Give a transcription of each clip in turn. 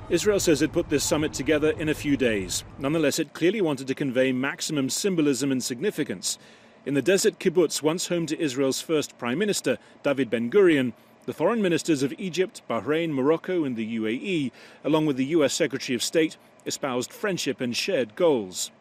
Israel says it put this summit together in a few days. Nonetheless, it clearly wanted to convey maximum symbolism and significance. In the desert kibbutz, once home to Israel's first Prime Minister, David Ben-Gurion, the foreign ministers of Egypt, Bahrain, Morocco and the UAE, along with the US Secretary of State, espoused friendship and shared goals.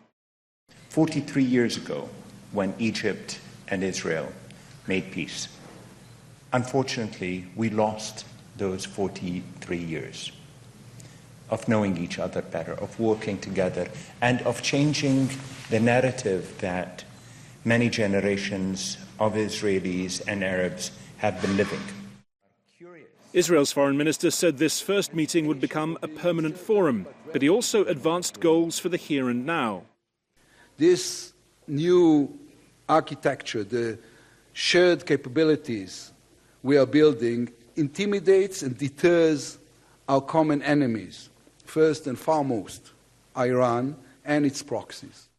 43 years ago, when Egypt and Israel made peace, unfortunately, we lost those 43 years of knowing each other better, of working together, and of changing the narrative that many generations of Israelis and Arabs have been living. Israel's foreign minister said this first meeting would become a permanent forum, but he also advanced goals for the here and now. This new architecture, the shared capabilities we are building, intimidates and deters our common enemies, first and foremost, Iran and its proxies.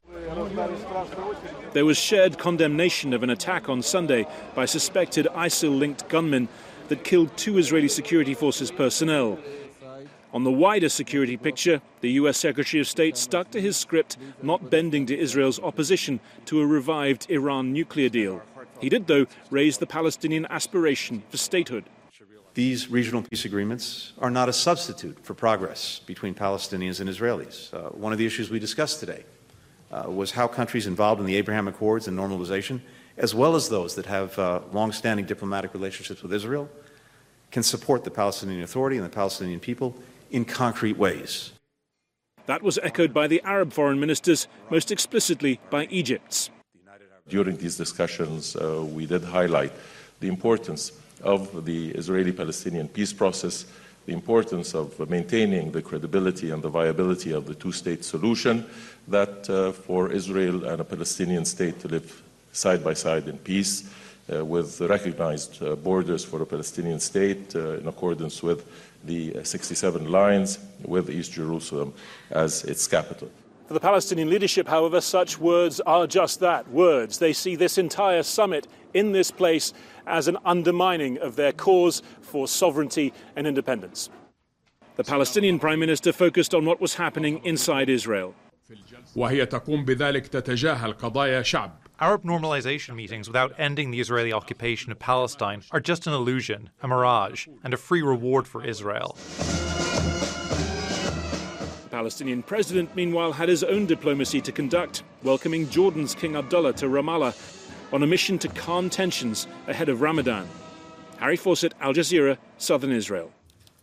There was shared condemnation of an attack on Sunday by suspected ISIL-linked gunmen that killed 2 Israeli security forces personnel. On the wider security picture, the US Secretary of State stuck to his script, not bending to Israel's opposition to a revived Iran nuclear deal. He did, though, raise the Palestinian aspiration for statehood. These regional peace agreements are not a substitute for progress between Palestinians and Israelis. One of the issues we discussed today was how countries involved in the Abraham Accords and normalization, as well as those that have long-standing diplomatic relationships with Israel, can support the Palestinian Authority and the Palestinian people in concrete ways. That was echoed by the Arab foreign ministers, most explicitly by Egypt's. During these discussions, we did highlight the importance of the Israeli-Palestinian peace process, the importance of maintaining the credibility and the viability of the two-state solution, that for Israel and a Palestinian state to live side by side in peace, with recognized borders for a Palestinian state in accordance with the 67 lines, with East Jerusalem as its capital. For the Palestinian leadership, however, such words are just that, words. They see this entire summit in this place as an undermining of their cause for sovereignty and independence. The Palestinian Prime Minister focused on what was happening inside Israel. وهي تقوم بذلك تتجاهل قضايا شعب. Arab normalization meetings without ending the Israeli occupation of Palestine are just an illusion, a mirage, and a free reward for Israel. The Palestinian president, meanwhile, had his own diplomacy to conduct, welcoming Jordan's King Abdullah to Ramallah on a mission to calm tensions ahead of Ramadan. Harry Fawcett, Al Jazeera, Southern Israel.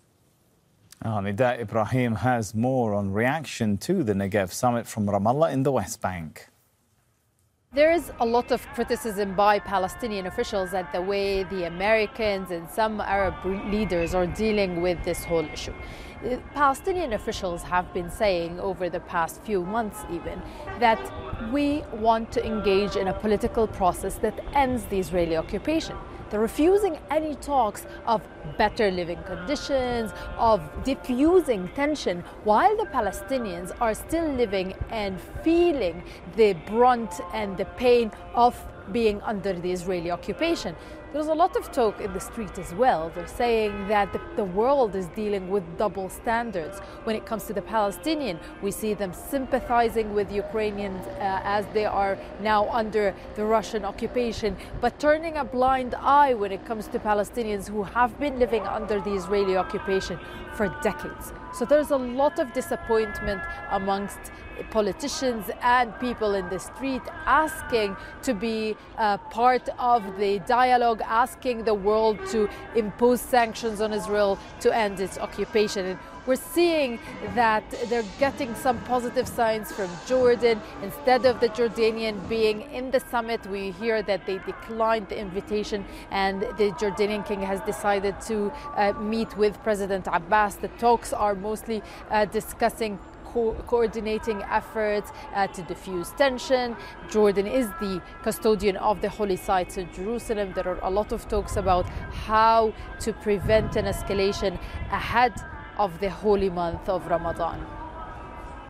Nida Ibrahim has more on reaction to the Negev summit from Ramallah in the West Bank. There is a lot of criticism by Palestinian officials at the way the Americans and some Arab leaders are dealing with this whole issue. Palestinian officials have been saying over the past few months even that we want to engage in a political process that ends the Israeli occupation. They're refusing any talks of better living conditions, of diffusing tension, while the Palestinians are still living and feeling the brunt and the pain of being under the Israeli occupation. There's a lot of talk in the street as well. They're saying that the world is dealing with double standards. When it comes to the Palestinian, we see them sympathizing with Ukrainians as they are now under the Russian occupation, but turning a blind eye when it comes to Palestinians who have been living under the Israeli occupation for decades. So there's a lot of disappointment amongst politicians and people in the street asking to be part of the dialogue, asking the world to impose sanctions on Israel to end its occupation. And we're seeing that they're getting some positive signs from Jordan. Instead of the Jordanian being in the summit, we hear that they declined the invitation and the Jordanian king has decided to meet with President Abbas. The talks are mostly discussing coordinating efforts to diffuse tension. Jordan is the custodian of the holy sites in Jerusalem. There are a lot of talks about how to prevent an escalation ahead of the holy month of Ramadan.